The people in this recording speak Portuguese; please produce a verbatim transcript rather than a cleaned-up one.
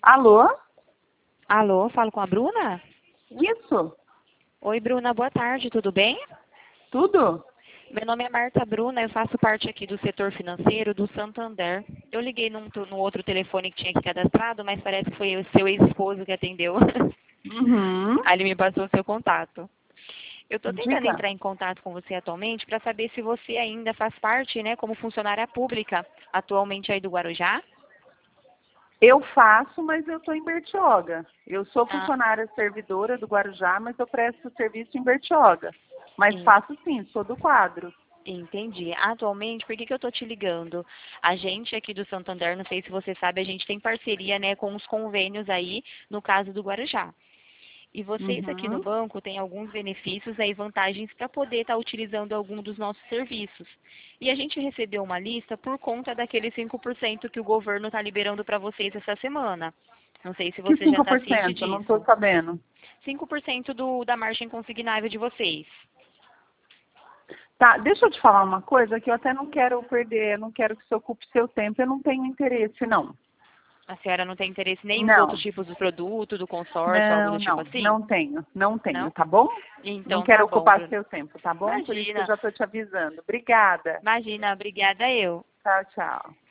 Alô? Alô, falo com a Bruna? Isso? Oi, Bruna, boa tarde, tudo bem? Tudo? Meu nome é Marta Bruna, eu faço parte aqui do setor financeiro do Santander. Eu liguei num, no outro telefone que tinha aqui cadastrado, mas parece que foi o seu ex-esposo que atendeu. Uhum. Aí ele me passou o seu contato. Eu estou tentando Diga. entrar em contato com você atualmente para saber se você ainda faz parte, né, como funcionária pública, atualmente aí do Guarujá. Eu faço, mas eu estou em Bertioga. Eu sou Ah, funcionária servidora do Guarujá, mas eu presto serviço em Bertioga. Mas en- faço sim, sou do quadro. entendi. Atualmente, por que que eu estou te ligando? A gente aqui do Santander, não sei se você sabe, a gente tem parceria, né, com os convênios aí, no caso do Guarujá. E vocês aqui no Uhum. banco têm alguns benefícios aí, vantagens para poder estar utilizando algum dos nossos serviços. E a gente recebeu uma lista por conta daquele cinco por cento que o governo está liberando para vocês essa semana. Não sei se Que você já cinco está por ciente cento? Não estou disso. sabendo. cinco por cento do, da margem consignável de vocês. Tá, deixa eu te falar uma coisa que eu até não quero perder, eu não quero que você ocupe seu tempo, eu não tenho interesse, não. A senhora não tem interesse nem nos outros Não, tipos do produto, do consórcio, algo não, do tipo não, assim? não tenho, não tenho, Não? tá bom? Não Então tá quero bom, ocupar Bruna. seu tempo, tá bom? Por isso que eu Imagina, já estou te avisando. Obrigada. imagina, obrigada eu. Tchau, tchau.